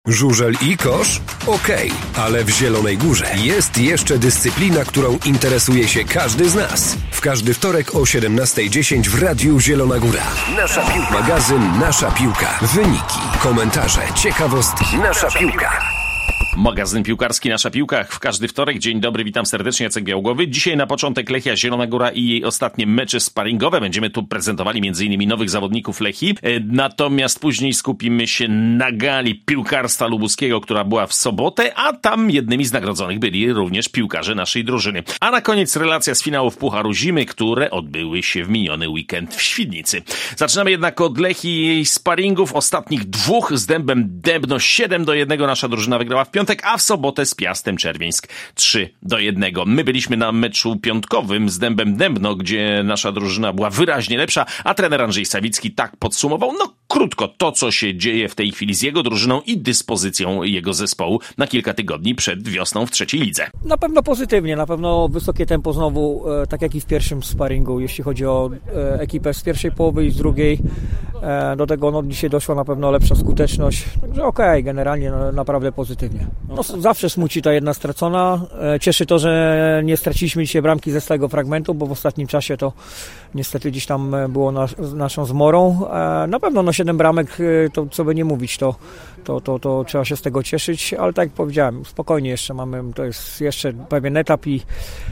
Żużel i kosz? Okej, ale w Zielonej Górze jest jeszcze dyscyplina, którą interesuje się każdy z nas. W każdy wtorek o 17:10 w Radiu Zielona Góra. Nasza piłka. Magazyn Nasza Piłka. Wyniki, komentarze, ciekawostki. Nasza Piłka. Magazyn piłkarski Nasza Piłka w każdy wtorek. Dzień dobry, witam serdecznie, Jacek Białgłowy. Dzisiaj na początek Lechia Zielona Góra i jej ostatnie mecze sparingowe. Będziemy tu prezentowali m.in. nowych zawodników Lechii. Natomiast później skupimy się na gali piłkarstwa lubuskiego, która była w sobotę, a tam jednymi z nagrodzonych byli również piłkarze naszej drużyny. A na koniec relacja z finałów Pucharu Zimy, które odbyły się w miniony weekend w Świdnicy. Zaczynamy jednak od Lechii i jej sparingów. Ostatnich dwóch z Dębem Dębno 7-1 nasza drużyna wygrała w piątek, a w sobotę z Piastem Czerwieńsk 3-1. My byliśmy na meczu piątkowym z Dębem Dębno, gdzie nasza drużyna była wyraźnie lepsza, a trener Andrzej Sawicki tak podsumował, krótko, to co się dzieje w tej chwili z jego drużyną i dyspozycją jego zespołu na kilka tygodni przed wiosną w trzeciej lidze. Na pewno pozytywnie, na pewno wysokie tempo znowu, tak jak i w pierwszym sparingu, jeśli chodzi o ekipę z pierwszej połowy i z drugiej. Do tego dzisiaj doszła na pewno lepsza skuteczność, także okej, generalnie naprawdę pozytywnie. Zawsze smuci ta jedna stracona. Cieszy to, że nie straciliśmy dzisiaj bramki ze stałego fragmentu, bo w ostatnim czasie to niestety gdzieś tam było naszą zmorą. Na pewno 7 bramek, to co by nie mówić, to trzeba się z tego cieszyć, ale tak jak powiedziałem, spokojnie jeszcze mamy, to jest jeszcze pewien etap i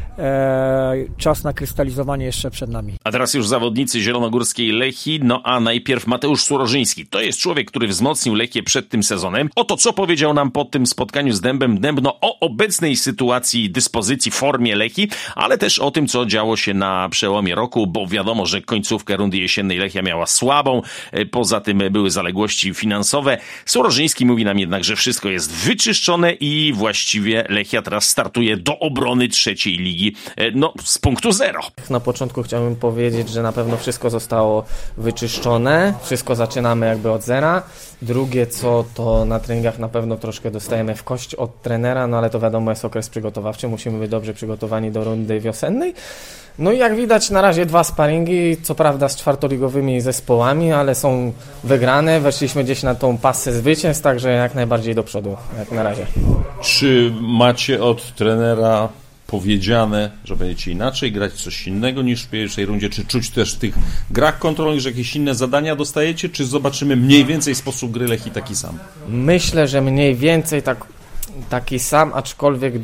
czas na krystalizowanie jeszcze przed nami. A teraz już zawodnicy zielonogórskiej Lechii, a najpierw Mateusz Surożyński. To jest człowiek, który wzmocnił Lechię przed tym sezonem. Oto co powiedział nam po tym spotkaniu z Dębem Dębno o obecnej sytuacji, dyspozycji, formie Lechii, ale też o tym, co działo się na przełomie roku, bo wiadomo, że końcówkę rundy jesiennej Lechia miała słabą, poza tym były zaległości finansowe. Surożyński mówi nam jednak, że wszystko jest wyczyszczone i właściwie Lechia teraz startuje do obrony trzeciej ligi, z punktu 0. Na początku chciałbym powiedzieć, że na pewno wszystko zostało wyczyszczone, wszystko zaczynamy jakby od zera. Drugie co, to na treningach na pewno troszkę dostajemy w kość od trenera, ale to wiadomo jest okres przygotowawczy, musimy być dobrze przygotowani do rundy wiosennej. I jak widać na razie 2 sparingi, co prawda z czwartoligowymi zespołami, ale są wygrane, weszliśmy gdzieś na tą pasę zwycięstw, także jak najbardziej do przodu, jak na razie. Czy macie od trenera powiedziane, że będziecie inaczej grać, coś innego niż w pierwszej rundzie? Czy czuć też w tych grach kontrolnych, że jakieś inne zadania dostajecie? Czy zobaczymy mniej więcej sposób gry Lechii taki sam? Myślę, że mniej więcej taki sam, aczkolwiek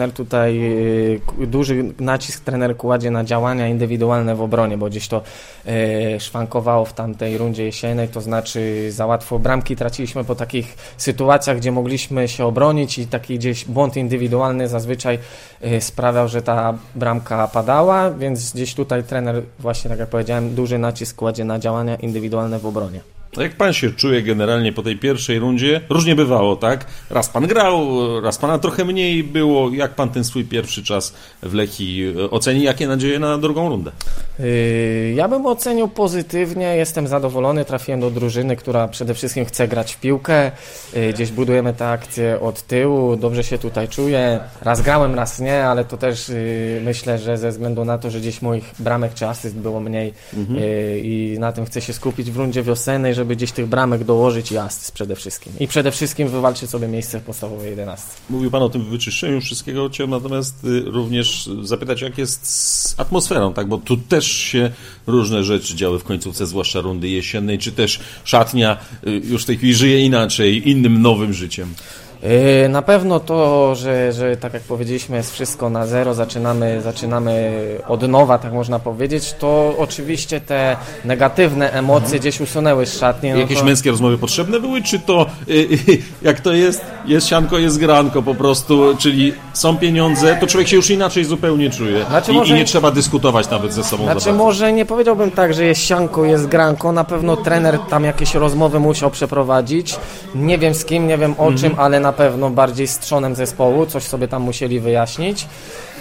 duży nacisk trener kładzie na działania indywidualne w obronie, bo gdzieś to szwankowało w tamtej rundzie jesiennej, to znaczy za łatwo bramki traciliśmy po takich sytuacjach, gdzie mogliśmy się obronić i taki gdzieś błąd indywidualny zazwyczaj sprawiał, że ta bramka padała, więc gdzieś tutaj trener, właśnie tak jak powiedziałem, duży nacisk kładzie na działania indywidualne w obronie. A jak pan się czuje generalnie po tej pierwszej rundzie? Różnie bywało, tak? Raz pan grał, raz pana trochę mniej było. Jak pan ten swój pierwszy czas w Lechii oceni? Jakie nadzieje na drugą rundę? Ja bym ocenił pozytywnie. Jestem zadowolony. Trafiłem do drużyny, która przede wszystkim chce grać w piłkę. Gdzieś budujemy te akcje od tyłu. Dobrze się tutaj czuję. Raz grałem, raz nie, ale to też myślę, że ze względu na to, że gdzieś moich bramek czy asyst było mniej i na tym chcę się skupić w rundzie wiosennej, żeby gdzieś tych bramek dołożyć i asyst przede wszystkim. I przede wszystkim wywalczyć sobie miejsce w podstawowej 11. Mówił pan o tym wyczyszczeniu wszystkiego, chciałem natomiast również zapytać, jak jest z atmosferą, tak? Bo tu też się różne rzeczy działy w końcówce, zwłaszcza rundy jesiennej, czy też szatnia już w tej chwili żyje inaczej, innym nowym życiem. Na pewno to, że tak jak powiedzieliśmy, jest wszystko na zero, zaczynamy od nowa, tak można powiedzieć, to oczywiście te negatywne emocje gdzieś usunęły z szatni. Jakieś męskie rozmowy potrzebne były, czy to jak to jest sianko, jest granko po prostu, czyli są pieniądze, to człowiek się już inaczej zupełnie czuje i nie trzeba dyskutować nawet ze sobą. Może nie powiedziałbym tak, że jest sianko, jest granko, na pewno trener tam jakieś rozmowy musiał przeprowadzić, nie wiem z kim, nie wiem o czym, ale na pewno bardziej z trzonem zespołu, coś sobie tam musieli wyjaśnić.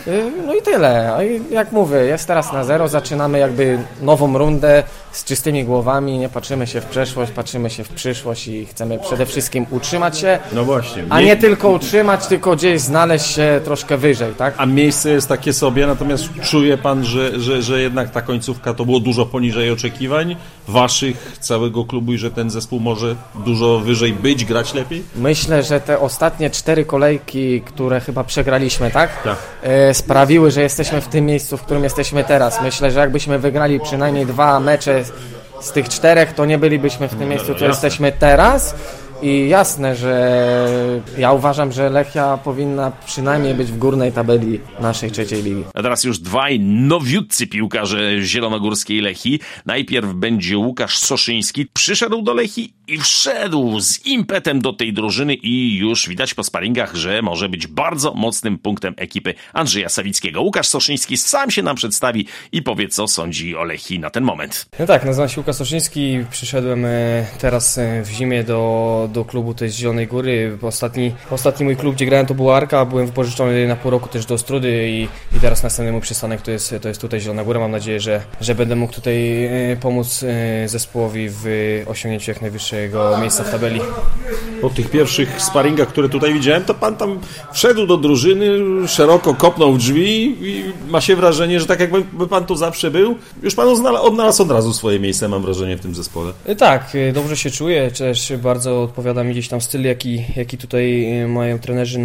No i tyle. Jak mówię, jest teraz na 0, zaczynamy jakby nową rundę z czystymi głowami, nie patrzymy się w przeszłość, patrzymy się w przyszłość i chcemy przede wszystkim utrzymać się, No właśnie. a nie tylko utrzymać, tylko gdzieś znaleźć się troszkę wyżej, tak? A miejsce jest takie sobie, natomiast czuje pan, że jednak ta końcówka to było dużo poniżej oczekiwań waszych, całego klubu i że ten zespół może dużo wyżej być, grać lepiej? Myślę, że te ostatnie 4 kolejki, które chyba przegraliśmy, tak? Tak. Sprawiły, że jesteśmy w tym miejscu, w którym jesteśmy teraz. Myślę, że jakbyśmy wygrali przynajmniej 2 mecze z tych 4, to nie bylibyśmy w tym miejscu, co jesteśmy teraz. I jasne, że ja uważam, że Lechia powinna przynajmniej być w górnej tabeli naszej 3. ligi. A teraz już dwaj nowiutcy piłkarze zielonogórskiej Lechii. Najpierw będzie Łukasz Soszyński. Przyszedł do Lechii i wszedł z impetem do tej drużyny i już widać po sparingach, że może być bardzo mocnym punktem ekipy Andrzeja Sawickiego. Łukasz Soszyński sam się nam przedstawi i powie, co sądzi o Lechii na ten moment. No tak, nazywam się Łukasz Soszyński. Przyszedłem teraz w zimie do klubu tej z Zielonej Góry. Ostatni mój klub, gdzie grałem, to była Arka. Byłem wypożyczony na pół roku też do Ostrudy i teraz następny mój przystanek to jest tutaj Zielona Góra. Mam nadzieję, że będę mógł tutaj pomóc zespołowi w osiągnięciu jak najwyższego miejsca w tabeli. Po tych pierwszych sparingach, które tutaj widziałem, to pan tam wszedł do drużyny, szeroko kopnął w drzwi i ma się wrażenie, że tak jakby pan tu zawsze był, już pan odnalazł od razu swoje miejsce, mam wrażenie, w tym zespole. Tak, dobrze się czuję, też bardzo odpowiada mi gdzieś tam styl, jaki tutaj mają trenerzy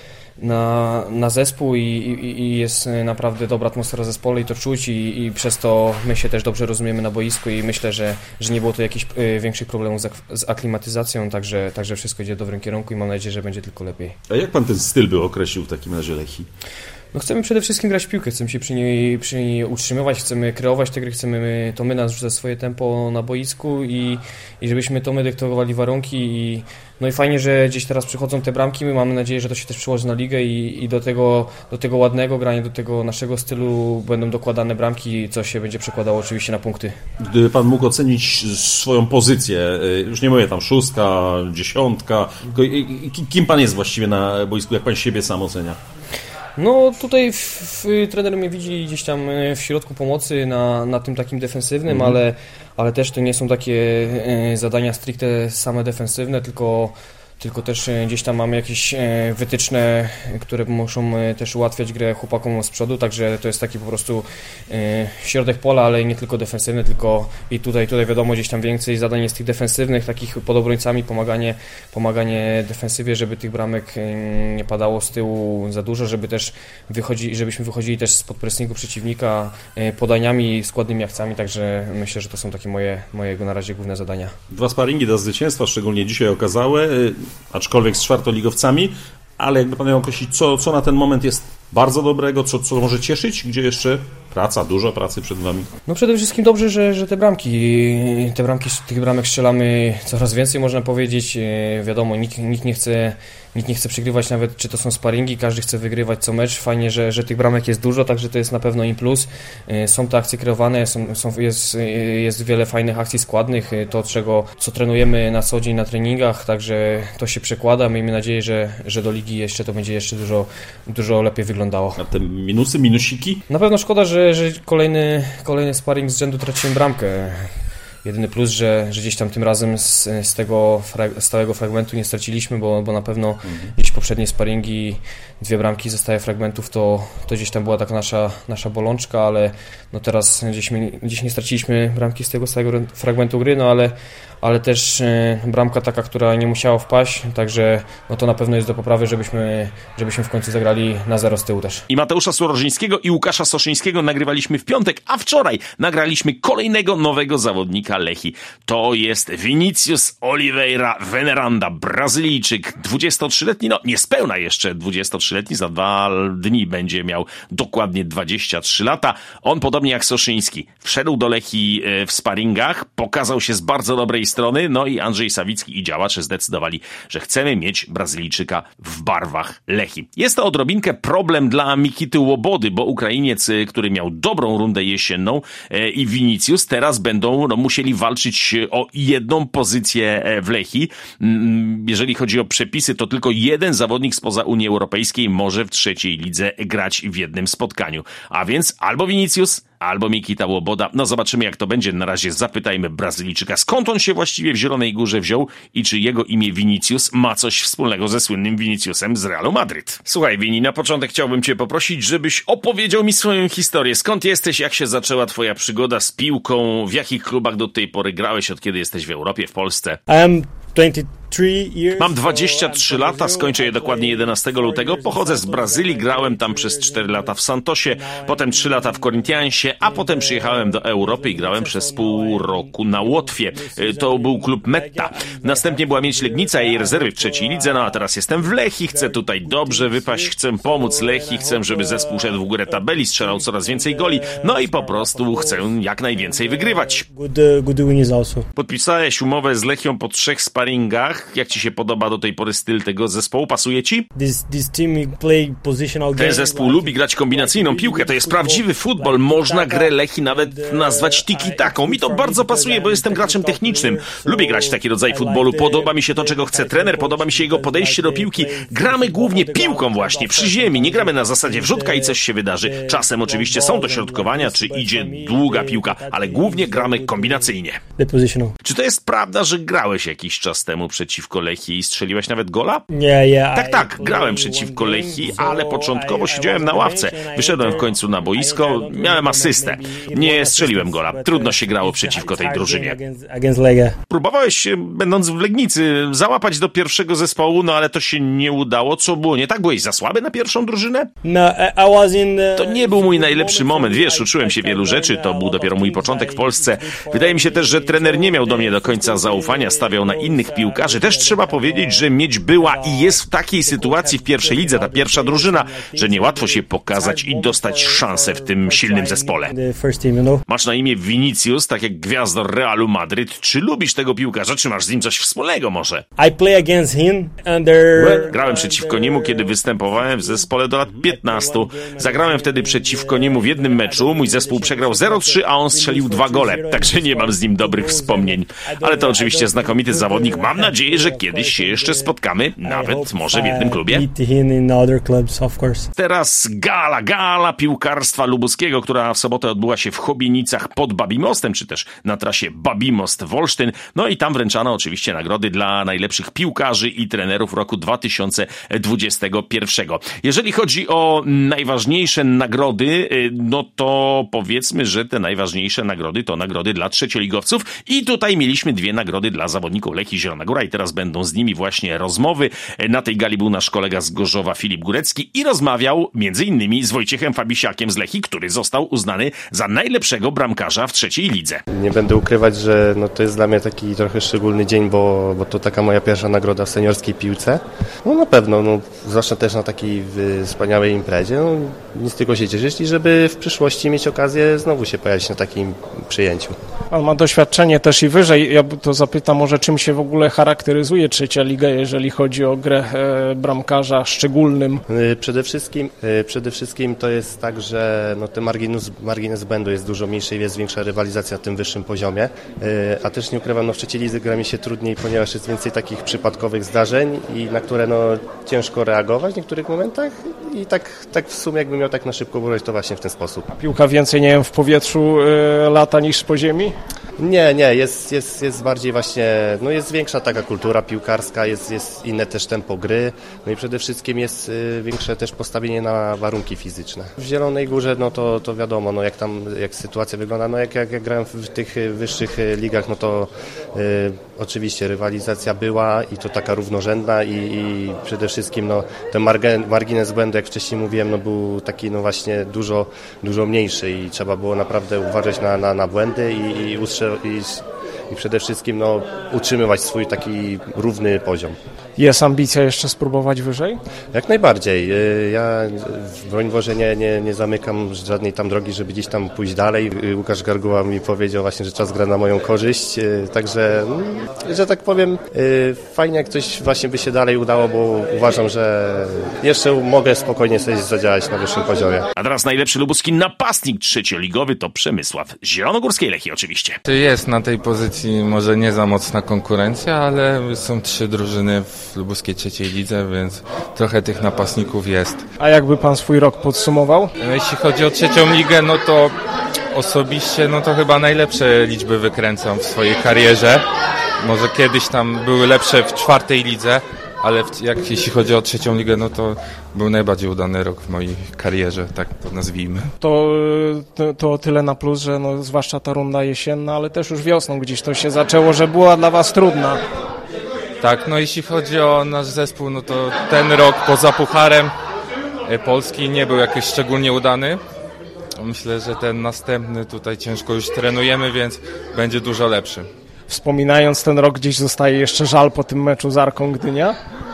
na zespół i jest naprawdę dobra atmosfera w zespole i to czuć i przez to my się też dobrze rozumiemy na boisku i myślę, że nie było tu jakichś większych problemów z aklimatyzacją, także wszystko idzie w dobrym kierunku i mam nadzieję, że będzie tylko lepiej. A jak pan ten styl by określił w takim razie Lechii? No chcemy przede wszystkim grać w piłkę, chcemy się przy niej utrzymywać, chcemy kreować te gry, chcemy to my narzucać swoje tempo na boisku i żebyśmy to my dyktowali warunki no i fajnie, że gdzieś teraz przychodzą te bramki, my mamy nadzieję, że to się też przełoży na ligę i do tego ładnego grania, do tego naszego stylu będą dokładane bramki, co się będzie przekładało oczywiście na punkty. Gdyby pan mógł ocenić swoją pozycję, już nie mówię tam 6., 10, kim pan jest właściwie na boisku, jak pan siebie sam ocenia? No tutaj trener mnie widzi gdzieś tam w środku pomocy na tym takim defensywnym, ale też to nie są takie zadania stricte same defensywne, tylko też gdzieś tam mamy jakieś wytyczne, które muszą też ułatwiać grę chłopakom z przodu, także to jest taki po prostu środek pola, ale nie tylko defensywny, tylko i tutaj wiadomo gdzieś tam więcej zadań jest tych defensywnych, takich pod obrońcami, pomaganie defensywie, żeby tych bramek nie padało z tyłu za dużo, żebyśmy wychodzili też spod pressingu przeciwnika podaniami, składnymi akcjami, także myślę, że to są takie moje na razie główne zadania. 2 sparingi do zwycięstwa, szczególnie dzisiaj okazałe, aczkolwiek z czwartoligowcami, ale jakby pan miał określić, co na ten moment jest bardzo dobrego, co może cieszyć, gdzie jeszcze dużo pracy przed wami? No przede wszystkim dobrze, że tych bramek strzelamy coraz więcej, można powiedzieć. Wiadomo, nikt nie chce przegrywać, nawet czy to są sparingi, każdy chce wygrywać co mecz. Fajnie, że tych bramek jest dużo, także to jest na pewno im plus. Są te akcje kreowane, jest wiele fajnych akcji składnych, to co trenujemy na co dzień na treningach, także to się przekłada. Miejmy nadzieję, że do ligi jeszcze to będzie jeszcze dużo lepiej wyglądało. A te minusiki? Na pewno szkoda, że kolejny sparring z rzędu traciłem bramkę. Jedyny plus, że gdzieś tam tym razem z tego stałego fragmentu nie straciliśmy, bo na pewno gdzieś poprzednie sparingi 2 bramki ze stałych fragmentów to gdzieś tam była taka nasza bolączka, ale no teraz gdzieś nie straciliśmy bramki z tego stałego fragmentu gry, no ale też bramka taka, która nie musiała wpaść, także no to na pewno jest do poprawy, żebyśmy w końcu zagrali na 0 z tyłu też. I Mateusza Słorożyńskiego i Łukasza Soszyńskiego nagrywaliśmy w piątek, a wczoraj nagraliśmy kolejnego nowego zawodnika Lechii. To jest Vinicius Oliveira Veneranda, Brazylijczyk, 23-letni, no niespełna jeszcze 23-letni, za 2 dni będzie miał dokładnie 23 lata. On podobnie jak Soszyński wszedł do Lechii w sparingach, pokazał się z bardzo dobrej strony, no i Andrzej Sawicki i działacze zdecydowali, że chcemy mieć Brazylijczyka w barwach Lechii. Jest to odrobinkę problem dla Mikity Łobody, bo Ukrainiec, który miał dobrą rundę jesienną i Vinicius teraz będą musieli musieli walczyć o jedną pozycję w Lechii. Jeżeli chodzi o przepisy, to tylko jeden zawodnik spoza Unii Europejskiej może w trzeciej lidze grać w jednym spotkaniu. A więc albo Vinicius, albo Mikita Łoboda. No zobaczymy, jak to będzie. Na razie zapytajmy Brazylijczyka, skąd on się właściwie w Zielonej Górze wziął i czy jego imię Vinicius ma coś wspólnego ze słynnym Viniciusem z Realu Madryt. Słuchaj, Vini, na początek chciałbym cię poprosić, żebyś opowiedział mi swoją historię. Skąd jesteś, jak się zaczęła twoja przygoda z piłką, w jakich klubach do tej pory grałeś, od kiedy jesteś w Europie, w Polsce? Mam 23 lata, skończę je dokładnie 11 lutego. Pochodzę z Brazylii, grałem tam przez 4 lata w Santosie, potem 3 lata w Corinthiansie, a potem przyjechałem do Europy i grałem przez pół roku na Łotwie. To był klub Metta. Następnie była Miedź Legnica i jej rezerwy w trzeciej lidze, no a teraz jestem w Lechii, chcę tutaj dobrze wypaść, chcę pomóc Lechii, chcę, żeby zespół szedł w górę tabeli, strzelał coraz więcej goli, no i po prostu chcę jak najwięcej wygrywać. Podpisałeś umowę z Lechią po 3 sparingach. Jak ci się podoba do tej pory styl tego zespołu? Pasuje ci? Ten zespół lubi grać kombinacyjną piłkę. To jest prawdziwy futbol. Można grę Lechii nawet nazwać tiki-taką. Mi to bardzo pasuje, bo jestem graczem technicznym. Lubię grać taki rodzaj futbolu. Podoba mi się to, czego chce trener. Podoba mi się jego podejście do piłki. Gramy głównie piłką właśnie, przy ziemi. Nie gramy na zasadzie wrzutka i coś się wydarzy. Czasem oczywiście są dośrodkowania, czy idzie długa piłka, ale głównie gramy kombinacyjnie. Czy to jest prawda, że grałeś jakiś czas temu przeciwko Lechii i strzeliłeś nawet gola? Tak, grałem przeciwko Lechii, ale początkowo siedziałem na ławce. Wyszedłem w końcu na boisko, miałem asystę. Nie strzeliłem gola. Trudno się grało przeciwko tej drużynie. Próbowałeś się, będąc w Legnicy, załapać do pierwszego zespołu, no ale to się nie udało. Co było nie tak? Byłeś za słaby na pierwszą drużynę? To nie był mój najlepszy moment. Wiesz, uczyłem się wielu rzeczy, to był dopiero mój początek w Polsce. Wydaje mi się też, że trener nie miał do mnie do końca zaufania, stawiał na innych piłkarzy. Też trzeba powiedzieć, że Miedź była i jest w takiej sytuacji w pierwszej lidze, ta pierwsza drużyna, że niełatwo się pokazać i dostać szansę w tym silnym zespole. Masz na imię Vinicius, tak jak gwiazdor Realu Madryt. Czy lubisz tego piłkarza, czy masz z nim coś wspólnego może? Grałem przeciwko niemu, kiedy występowałem w zespole do lat 15. Zagrałem wtedy przeciwko niemu w jednym meczu. Mój zespół przegrał 0-3, a on strzelił 2 gole. Także nie mam z nim dobrych wspomnień. Ale to oczywiście znakomity zawodnik. Mam nadzieję, że kiedyś się jeszcze spotkamy, nawet może w jednym klubie. Teraz gala piłkarstwa lubuskiego, która w sobotę odbyła się w Chobienicach pod Babimostem, czy też na trasie Babimost-Wolsztyn. No i tam wręczano oczywiście nagrody dla najlepszych piłkarzy i trenerów roku 2021. Jeżeli chodzi o najważniejsze nagrody, no to powiedzmy, że te najważniejsze nagrody to nagrody dla trzecioligowców i tutaj mieliśmy 2 nagrody dla zawodników Lechii Zielona Góra i teraz będą z nimi właśnie rozmowy. Na tej gali był nasz kolega z Gorzowa Filip Górecki i rozmawiał między innymi z Wojciechem Fabisiakiem z Lechii, który został uznany za najlepszego bramkarza w trzeciej lidze. Nie będę ukrywać, że to jest dla mnie taki trochę szczególny dzień, bo to taka moja pierwsza nagroda w seniorskiej piłce. No na pewno, zwłaszcza też na takiej wspaniałej imprezie. Nic tylko się cieszyć i żeby w przyszłości mieć okazję znowu się pojawić na takim przyjęciu. Pan ma doświadczenie też i wyżej. Ja to zapytam może, czym się w ogóle charakteryzuje trzecia liga, jeżeli chodzi o grę bramkarza szczególnym? Przede wszystkim to jest tak, że ten margines błędu jest dużo mniejszy i jest większa rywalizacja na tym wyższym poziomie, a też nie ukrywam, w trzeciej lidze gra mi się trudniej, ponieważ jest więcej takich przypadkowych zdarzeń i na które ciężko reagować w niektórych momentach i tak w sumie jakbym miał tak na szybko wybrać, to właśnie w ten sposób. A piłka więcej, nie wiem, w powietrzu lata niż po ziemi? Nie, jest bardziej właśnie, jest większa taka kultura piłkarska, jest inne też tempo gry, i przede wszystkim jest większe też postawienie na warunki fizyczne. W Zielonej Górze, to wiadomo, jak sytuacja wygląda, jak grałem w tych wyższych ligach, to oczywiście rywalizacja była i to taka równorzędna i przede wszystkim ten margines błędu, jak wcześniej mówiłem, był taki właśnie dużo mniejszy i trzeba było naprawdę uważać na błędy i i przede wszystkim utrzymywać swój taki równy poziom. Jest ambicja jeszcze spróbować wyżej? Jak najbardziej. Ja broń Boże nie zamykam żadnej tam drogi, żeby gdzieś tam pójść dalej. Łukasz Garguła mi powiedział właśnie, że czas gra na moją korzyść, także, że tak powiem, fajnie jak coś właśnie by się dalej udało, bo uważam, że jeszcze mogę spokojnie sobie zadziałać na wyższym poziomie. A teraz najlepszy lubuski napastnik trzecioligowy to Przemysław z Zielonogórskiej Lechii oczywiście. Jest na tej pozycji może nie za mocna konkurencja, ale są 3 drużyny w lubuskiej trzeciej lidze, więc trochę tych napastników jest. A jakby pan swój rok podsumował? Jeśli chodzi o trzecią ligę, no to osobiście to chyba najlepsze liczby wykręcam w swojej karierze. Może kiedyś tam były lepsze w 4. lidze, ale jeśli chodzi o trzecią ligę, no to był najbardziej udany rok w mojej karierze, tak to nazwijmy. To tyle na plus, że zwłaszcza ta runda jesienna, ale też już wiosną gdzieś to się zaczęło, że była dla was trudna. Tak, jeśli chodzi o nasz zespół, no to ten rok poza Pucharem Polski nie był jakiś szczególnie udany. Myślę, że ten następny tutaj ciężko już trenujemy, więc będzie dużo lepszy. Wspominając ten rok, gdzieś zostaje jeszcze żal po tym meczu z Arką Gdynia?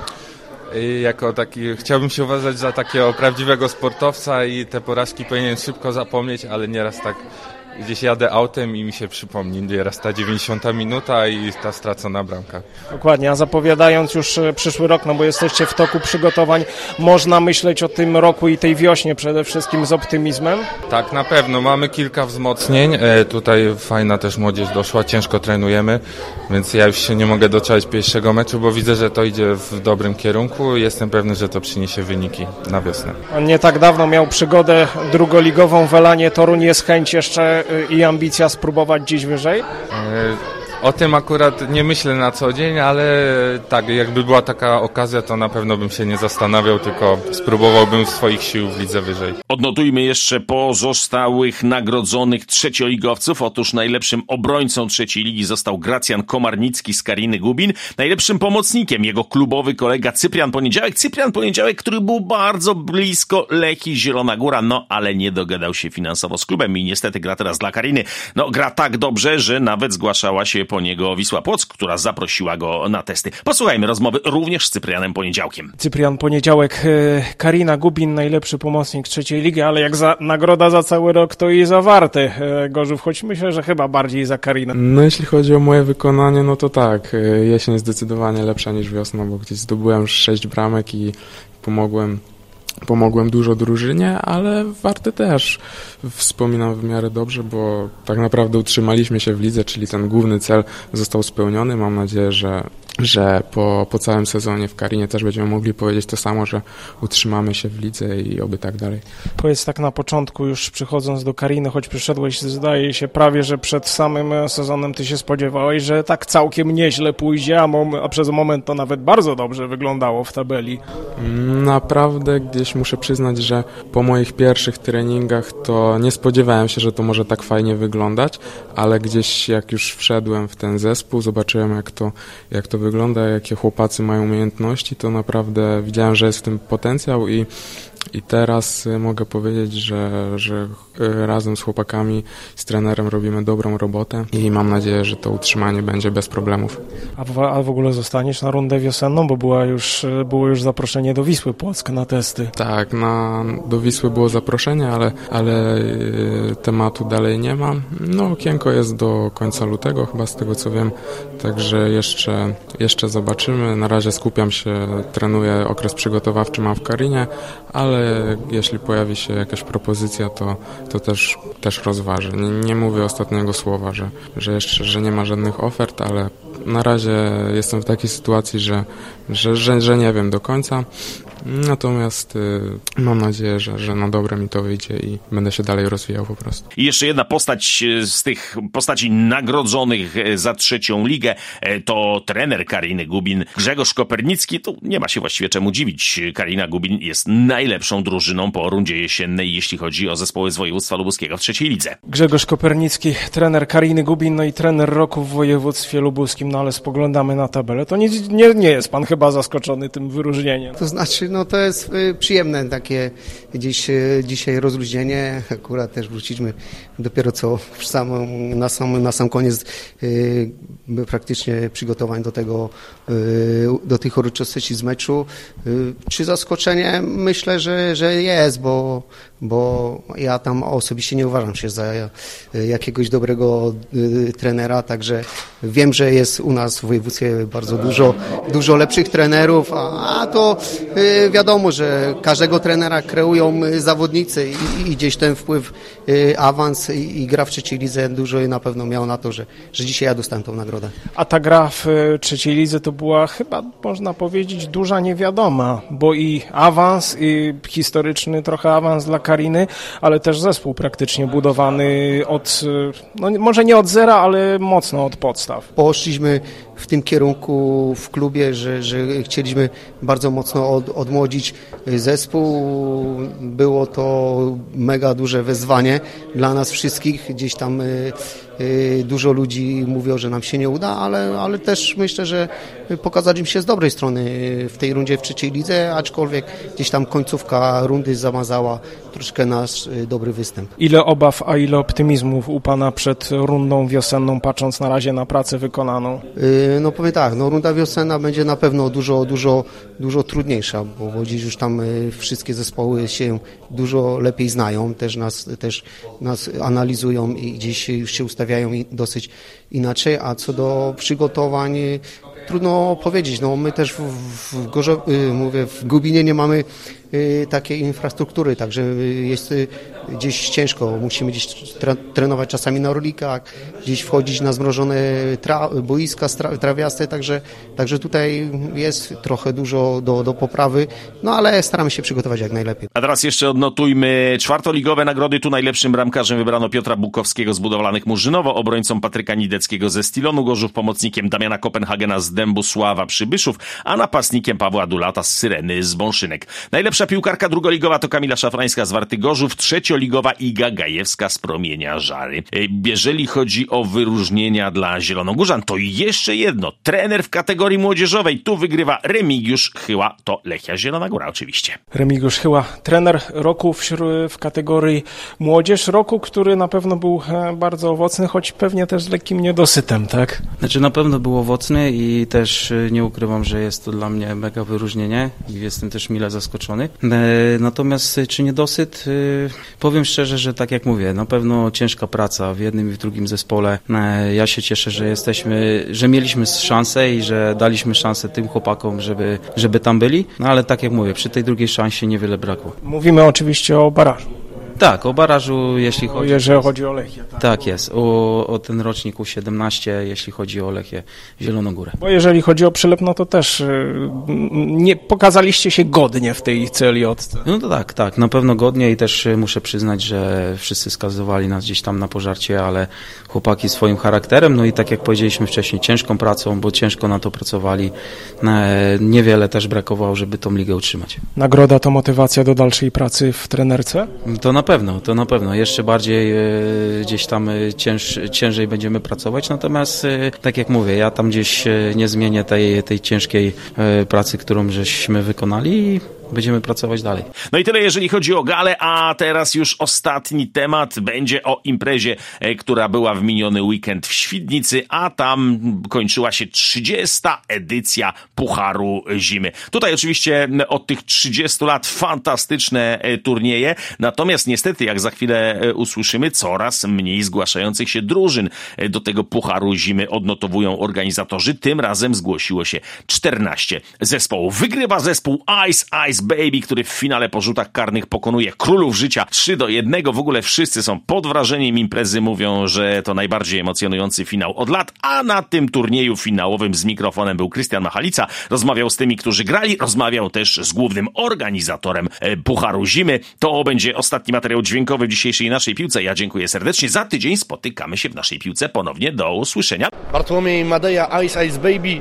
Jako taki, chciałbym się uważać za takiego prawdziwego sportowca i te porażki powinien szybko zapomnieć, ale nieraz tak gdzieś jadę autem i mi się przypomni nieraz ta 90 minuta i ta stracona bramka. Dokładnie, a zapowiadając już przyszły rok, bo jesteście w toku przygotowań, można myśleć o tym roku i tej wiośnie przede wszystkim z optymizmem? Tak, na pewno. Mamy kilka wzmocnień. Tutaj fajna też młodzież doszła, ciężko trenujemy, więc ja już się nie mogę doczekać pierwszego meczu, bo widzę, że to idzie w dobrym kierunku i jestem pewny, że to przyniesie wyniki na wiosnę. On nie tak dawno miał przygodę drugoligową w Elanie Toruń. Jest chęć jeszcze i ambicja spróbować gdzieś wyżej? O tym akurat nie myślę na co dzień, ale tak, jakby była taka okazja, to na pewno bym się nie zastanawiał, tylko spróbowałbym swoich sił w lidze wyżej. Odnotujmy jeszcze pozostałych nagrodzonych trzecioligowców. Otóż najlepszym obrońcą trzeciej ligi został Gracjan Komarnicki z Kariny Gubin. Najlepszym pomocnikiem jego klubowy kolega Cyprian Poniedziałek, który był bardzo blisko Lechii Zielona Góra, ale nie dogadał się finansowo z klubem i niestety gra teraz dla Kariny. Gra tak dobrze, że nawet zgłaszała się po niego Wisła Płock, która zaprosiła go na testy. Posłuchajmy rozmowy również z Cyprianem Poniedziałkiem. Cyprian Poniedziałek, Karina Gubin, najlepszy pomocnik trzeciej ligi, ale jak nagroda za cały rok, to i za Wartę, Gorzów, choć myślę, że chyba bardziej za Karinę. Jeśli chodzi o moje wykonanie, no to tak, jesień zdecydowanie lepsza niż wiosna, bo gdzieś zdobyłem 6 bramek i pomogłem dużo drużynie, ale Warty też wspominam w miarę dobrze, bo tak naprawdę utrzymaliśmy się w lidze, czyli ten główny cel został spełniony. Mam nadzieję, że po całym sezonie w Karinie też będziemy mogli powiedzieć to samo, że utrzymamy się w lidze i oby tak dalej. Powiedz tak na początku, już przychodząc do Kariny, choć przyszedłeś, zdaje się prawie, że przed samym sezonem ty się spodziewałeś, że tak całkiem nieźle pójdzie, a przez moment to nawet bardzo dobrze wyglądało w tabeli. Naprawdę gdzieś muszę przyznać, że po moich pierwszych treningach to nie spodziewałem się, że to może tak fajnie wyglądać, ale gdzieś jak już wszedłem w ten zespół, zobaczyłem jak to wygląda, jakie chłopacy mają umiejętności, to naprawdę widziałem, że jest w tym potencjał i teraz mogę powiedzieć, że razem z chłopakami, z trenerem robimy dobrą robotę i mam nadzieję, że to utrzymanie będzie bez problemów. A w ogóle zostaniesz na rundę wiosenną, bo było już zaproszenie do Wisły Płock na testy. Tak, do Wisły było zaproszenie, ale tematu dalej nie ma. Okienko jest do końca lutego, chyba z tego co wiem, także jeszcze zobaczymy. Na razie skupiam się, trenuję, okres przygotowawczy mam w Karinie, ale jeśli pojawi się jakaś propozycja, to też rozważę. Nie mówię ostatniego słowa, że nie ma żadnych ofert, ale na razie jestem w takiej sytuacji, że nie wiem do końca. Natomiast mam nadzieję, że na dobre mi to wyjdzie i będę się dalej rozwijał po prostu. I jeszcze jedna postać z tych postaci nagrodzonych za trzecią ligę to trener Kariny Gubin, Grzegorz Kopernicki. Tu nie ma się właściwie czemu dziwić. Karina Gubin jest najlepszą drużyną po rundzie jesiennej, jeśli chodzi o zespoły z województwa lubuskiego w trzeciej lidze. Grzegorz Kopernicki, trener Kariny Gubin, i trener roku w województwie lubuskim. no ale spoglądamy na tabelę, to nie jest pan chyba zaskoczony tym wyróżnieniem. To znaczy, no to jest przyjemne takie dzisiaj rozluźnienie. Akurat też wróciliśmy dopiero co na sam koniec praktycznie przygotowań do tych uroczystości z meczu. Czy zaskoczenie? Myślę, że jest, bo ja tam osobiście nie uważam się za jakiegoś dobrego trenera, także wiem, że jest u nas w województwie bardzo dużo lepszych trenerów, a to wiadomo, że każdego trenera kreują zawodnicy i gdzieś ten wpływ, awans i gra w trzeciej lidze dużo na pewno miał na to, że dzisiaj ja dostałem tą nagrodę. A ta gra w trzeciej lidze to była chyba, można powiedzieć, duża niewiadoma, bo i awans, i historyczny trochę awans dla Kariny, ale też zespół praktycznie budowany od, no może nie od zera, ale mocno od podstaw. Poszliśmy w tym kierunku w klubie, że chcieliśmy bardzo mocno odmłodzić zespół. Było to mega duże wyzwanie dla nas wszystkich. Gdzieś tam dużo ludzi mówiło, że nam się nie uda, ale też myślę, że pokazaliśmy się z dobrej strony w tej rundzie w trzeciej lidze, aczkolwiek gdzieś tam końcówka rundy zamazała troszkę nasz dobry występ. Ile obaw, a ile optymizmów u pana przed rundą wiosenną, patrząc na razie na pracę wykonaną? No powiem tak, runda wiosenna będzie na pewno dużo trudniejsza, bo dziś już tam wszystkie zespoły się dużo lepiej znają, też nas analizują i gdzieś już się ustawiają dosyć inaczej, a co do przygotowań trudno powiedzieć. No my też w Gubinie nie mamy takiej infrastruktury, także jest gdzieś ciężko. Musimy gdzieś trenować czasami na rolikach, gdzieś wchodzić na zmrożone boiska trawiaste, także tutaj jest trochę dużo do poprawy, no ale staramy się przygotować jak najlepiej. A teraz jeszcze odnotujmy czwartoligowe nagrody. Tu najlepszym bramkarzem wybrano Piotra Bukowskiego z Budowlanych Murzynowo, obrońcą Patryka Nideckiego ze Stilonu Gorzów, pomocnikiem Damiana Kopenhagena z Dębu Sława Przybyszów, a napastnikiem Pawła Dulata z Syreny z Bąszynek. Najlepsza piłkarka drugoligowa to Kamila Szafrańska z Warty Gorzów, trzecioligowa Iga Gajewska z Promienia Żary. Jeżeli chodzi o wyróżnienia dla zielonogórzan, to jeszcze jedno. Trener w kategorii młodzieżowej. Tu wygrywa Remigiusz Chyła, to Lechia Zielona Góra oczywiście. Remigiusz Chyła, trener roku w kategorii młodzież, roku, który na pewno był bardzo owocny, choć pewnie też z lekkim niedosytem, tak? Znaczy na pewno był owocny i też nie ukrywam, że jest to dla mnie mega wyróżnienie i jestem też mile zaskoczony. Natomiast czy niedosyt? Powiem szczerze, że tak jak mówię, na pewno ciężka praca w jednym i w drugim zespole. Ja się cieszę, że mieliśmy szansę i że daliśmy szansę tym chłopakom, żeby tam byli, no ale tak jak mówię, przy tej drugiej szansie niewiele brakło. Mówimy oczywiście o barażu. Tak, o barażu, jeśli chodzi o Lechię. Tak jest, o ten rocznik U17, jeśli chodzi o Lechię Zieloną Górę. Bo jeżeli chodzi o Przylep, no to też nie pokazaliście się godnie w tej CLJ. No to tak, na pewno godnie i też muszę przyznać, że wszyscy skazywali nas gdzieś tam na pożarcie, ale chłopaki swoim charakterem, no i tak jak powiedzieliśmy wcześniej, ciężką pracą, bo ciężko na to pracowali. Niewiele też brakowało, żeby tą ligę utrzymać. Nagroda to motywacja do dalszej pracy w trenerce? To na pewno. Jeszcze bardziej gdzieś tam ciężej będziemy pracować, natomiast tak jak mówię, ja tam gdzieś nie zmienię tej ciężkiej pracy, którą żeśmy wykonali i będziemy pracować dalej. No i tyle, jeżeli chodzi o galę, a teraz już ostatni temat będzie o imprezie, która była w miniony weekend w Świdnicy, a tam kończyła się 30. edycja Pucharu Zimy. Tutaj oczywiście od tych 30 lat fantastyczne turnieje, natomiast niestety, jak za chwilę usłyszymy, coraz mniej zgłaszających się drużyn do tego Pucharu Zimy odnotowują organizatorzy. Tym razem zgłosiło się 14 zespołów. Wygrywa zespół Ice Baby, który w finale po rzutach karnych pokonuje Królów Życia 3-1. W ogóle wszyscy są pod wrażeniem imprezy, mówią, że to najbardziej emocjonujący finał od lat, a na tym turnieju finałowym z mikrofonem był Krystian Machalica. Rozmawiał z tymi, którzy grali, rozmawiał też z głównym organizatorem Pucharu Zimy. To będzie ostatni materiał dźwiękowy w dzisiejszej naszej piłce. Ja dziękuję serdecznie. Za tydzień spotykamy się w naszej piłce ponownie. Do usłyszenia. Bartłomiej Madeja, Ice Baby,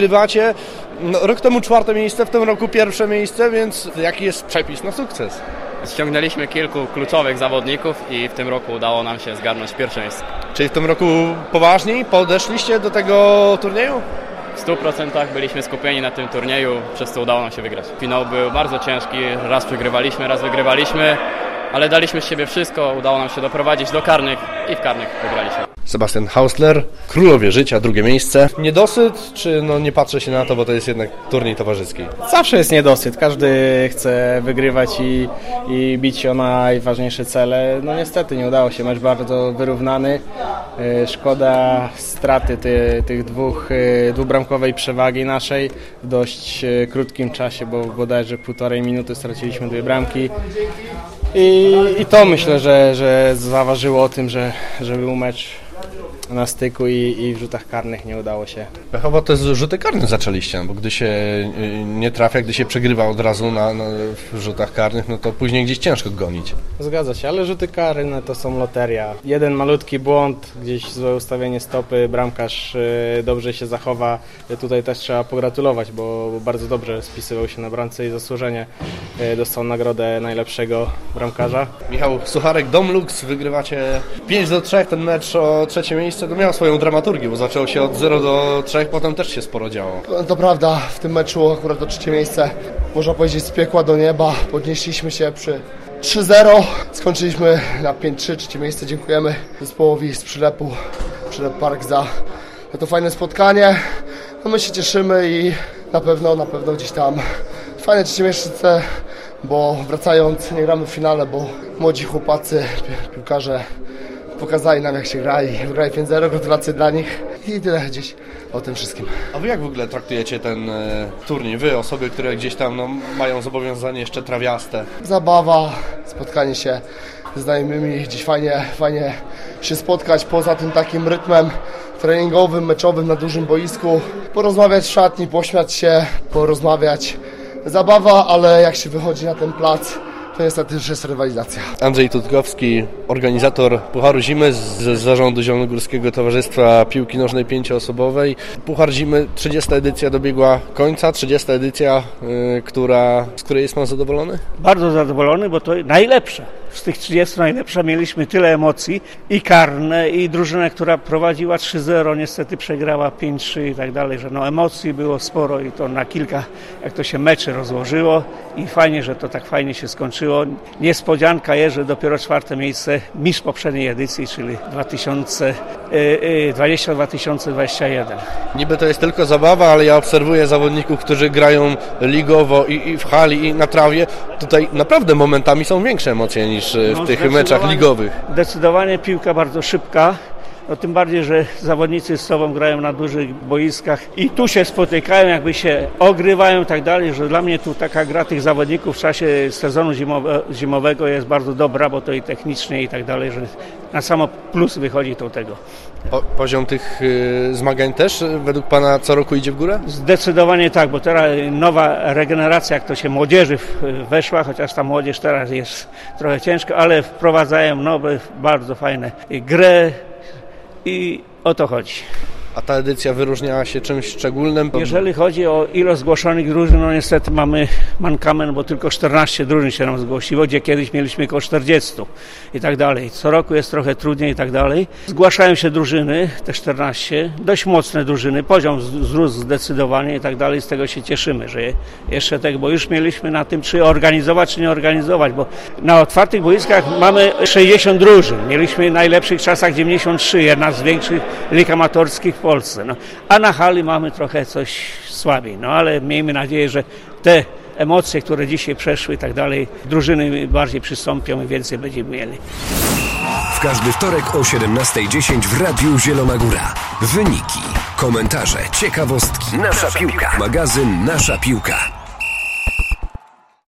wygrywacie. Rok temu 4. miejsce, w tym roku 1. miejsce, więc jaki jest przepis na sukces? Ściągnęliśmy kilku kluczowych zawodników i w tym roku udało nam się zgarnąć pierwsze miejsce. Czyli w tym roku poważniej podeszliście do tego turnieju? W 100% byliśmy skupieni na tym turnieju, przez co udało nam się wygrać. Finał był bardzo ciężki, raz przegrywaliśmy, raz wygrywaliśmy, ale daliśmy z siebie wszystko, udało nam się doprowadzić do karnych i w karnych wygraliśmy. Sebastian Hausler, Królowie Życia, 2. miejsce. Niedosyt, czy nie patrzę się na to, bo to jest jednak turniej towarzyski? Zawsze jest niedosyt. Każdy chce wygrywać i bić się o najważniejsze cele. No niestety nie udało się. Mecz bardzo wyrównany. Szkoda straty tych dwubramkowej przewagi naszej w dość krótkim czasie, bo bodajże 1,5 minuty straciliśmy 2 bramki. I to myślę, że zaważyło o tym, że był mecz na styku i w rzutach karnych nie udało się. Pechowo te rzuty karne zaczęliście, bo gdy się nie trafia, gdy się przegrywa od razu w rzutach karnych, no to później gdzieś ciężko gonić. Zgadza się, ale rzuty karne to są loteria. Jeden malutki błąd, gdzieś złe ustawienie stopy, bramkarz dobrze się zachowa. Tutaj też trzeba pogratulować, bo bardzo dobrze spisywał się na bramce i zasłużenie dostał nagrodę najlepszego bramkarza. Michał Sucharek, Domlux, wygrywacie 5-3, ten mecz o 3. miejsce. To miało swoją dramaturgię, bo zaczęło się od 0-3, potem też się sporo działo. To prawda, w tym meczu akurat to 3. miejsce, można powiedzieć, z piekła do nieba. Podnieśliśmy się przy 3-0, skończyliśmy na 5-3, 3. miejsce. Dziękujemy zespołowi z Przylepu, Przylep Park za to fajne spotkanie. No my się cieszymy i na pewno gdzieś tam fajne 3. miejsce, bo wracając nie gramy w finale, bo młodzi chłopacy, piłkarze pokazali nam, jak się gra i wygrali 5-0, gratulacje dla nich i tyle gdzieś o tym wszystkim. A wy jak w ogóle traktujecie ten turniej? Wy, osoby, które gdzieś tam mają zobowiązanie jeszcze trawiaste? Zabawa, spotkanie się ze znajomymi, gdzieś fajnie się spotkać poza tym takim rytmem treningowym, meczowym na dużym boisku, porozmawiać w szatni, pośmiać się, porozmawiać. Zabawa, ale jak się wychodzi na ten plac, to niestety już jest rywalizacja. Andrzej Tutkowski, organizator Pucharu Zimy z zarządu Zielonogórskiego Towarzystwa Piłki Nożnej 5-osobowej. Puchar Zimy, 30. edycja dobiegła końca, 30. edycja, z której jest pan zadowolony? Bardzo zadowolony, bo to najlepsza. Z tych 30 najlepsza mieliśmy tyle emocji i karne, i drużynę, która prowadziła 3-0, niestety przegrała 5-3 i tak dalej, że emocji było sporo i to na kilka, jak to się meczy rozłożyło i fajnie, że to tak fajnie się skończyło. Niespodzianka jest, że dopiero 4. miejsce mistrz poprzedniej edycji, czyli 2020-2021. Niby to jest tylko zabawa, ale ja obserwuję zawodników, którzy grają ligowo i w hali, i na trawie. Tutaj naprawdę momentami są większe emocje niż w tych meczach ligowych. Zdecydowanie piłka bardzo szybka. No tym bardziej, że zawodnicy z sobą grają na dużych boiskach i tu się spotykają, jakby się ogrywają i tak dalej, że dla mnie tu taka gra tych zawodników w czasie sezonu zimowego jest bardzo dobra, bo to i technicznie i tak dalej, że na samo plus wychodzi to tego. Poziom tych zmagań też według pana co roku idzie w górę? Zdecydowanie tak, bo teraz nowa regeneracja, jak to się młodzieży weszła, chociaż ta młodzież teraz jest trochę ciężka, ale wprowadzają nowe, bardzo fajne grę. I o to chodzi. A ta edycja wyróżniała się czymś szczególnym? Jeżeli chodzi o ilość zgłoszonych drużyn, no niestety mamy mankament, bo tylko 14 drużyn się nam zgłosiło, gdzie kiedyś mieliśmy około 40 i tak dalej. Co roku jest trochę trudniej i tak dalej. Zgłaszają się drużyny, te 14, dość mocne drużyny, poziom wzrósł zdecydowanie i tak dalej. Z tego się cieszymy, że jeszcze tak, bo już mieliśmy na tym, czy organizować, czy nie organizować, bo na otwartych boiskach mamy 60 drużyn. Mieliśmy w najlepszych czasach 93, jedna z większych lig amatorskich w Polsce. No, a na hali mamy trochę coś słabiej, no ale miejmy nadzieję, że te emocje, które dzisiaj przeszły i tak dalej, drużyny bardziej przystąpią i więcej będziemy mieli. W każdy wtorek o 17:10 w Radiu Zielona Góra. Wyniki, komentarze, ciekawostki. Nasza piłka. Magazyn Nasza Piłka.